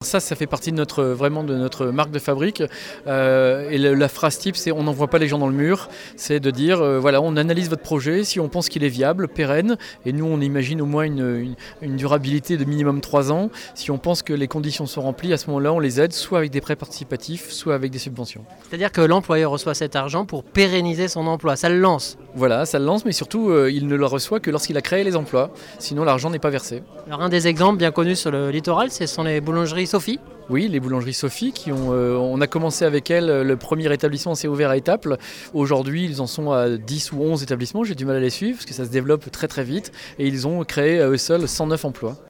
Ça fait partie de notre marque de fabrique. Et la phrase type, c'est on n'envoie pas les gens dans le mur. C'est de dire, voilà, on analyse votre projet, si on pense qu'il est viable, pérenne, et nous on imagine au moins une durabilité de minimum 3 ans. Si on pense que les conditions sont remplies, à ce moment-là, on les aide, soit avec des prêts participatifs, soit avec des subventions. C'est-à-dire que l'employeur reçoit cet argent pour pérenniser son emploi, ça le lance. Voilà, ça le lance, mais surtout, il ne le reçoit que lorsqu'il a créé les emplois. Sinon, l'argent n'est pas versé. Alors un des exemples bien connus sur le littoral, ce sont les boulangeries Sophie. Oui, les boulangeries Sophie, on a commencé avec elles, le premier établissement s'est ouvert à Étaples. Aujourd'hui, ils en sont à 10 ou 11 établissements, j'ai du mal à les suivre parce que ça se développe très très vite. Et ils ont créé à eux seuls 109 emplois.